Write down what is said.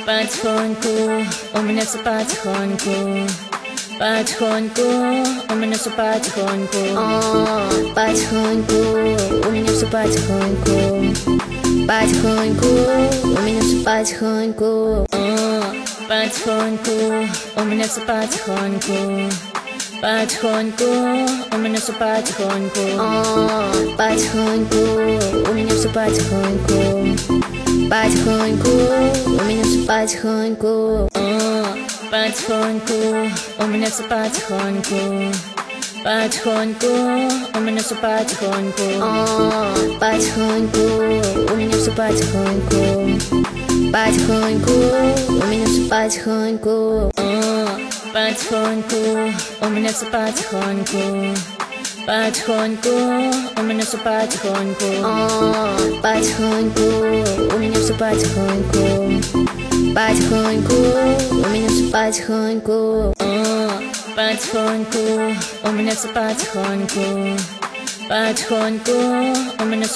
потихоньку, у меня все потихоньку, потихоньку, у меня все потихоньку, потихоньку, у меня все потихоньку, потихоньку, у меня все потихоньку, потихоньку, у меня все потихоньку, потихоньку, у меня все потихоньку, потихоньку, у меня все потихоньку, потихоньку, у меня все потихоньку, потихоньку, у меня все потихоньку, потихоньку, у меня все потихоньку, потихоньку, у меня все потихоньку, потихоньку, у меня все потихоньку, потихоньку, у меня все потихоньку, потихоньку, у меня все потихоньку, потихоньку, у меня все потихоньку, потихоньку, у меня все потихоньку, потихоньку, у меня все потихоньку, потихоньку, у меня все